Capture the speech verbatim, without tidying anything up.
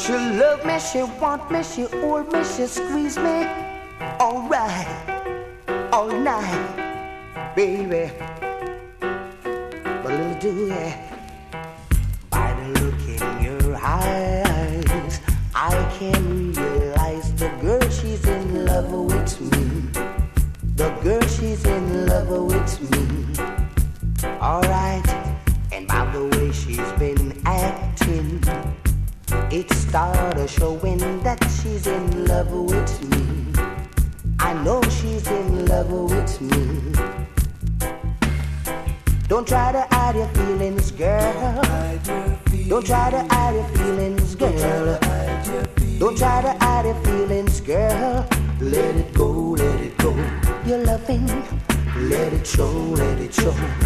She love me, she want me, she hold me, she squeeze me. All right, all night, baby. But little do ya, by the look in your eyes, I can realize the girl, she's in love with me. The girl, she's in love with me. Alright, and by the way she's been acting, it started showing that she's in love with me. I know she's in love with me. Don't try to hide your feelings, girl. Don't try to hide your feelings, girl. Don't try to hide your feelings, girl. Let it go, let it go. You're loving, let it show, let it show.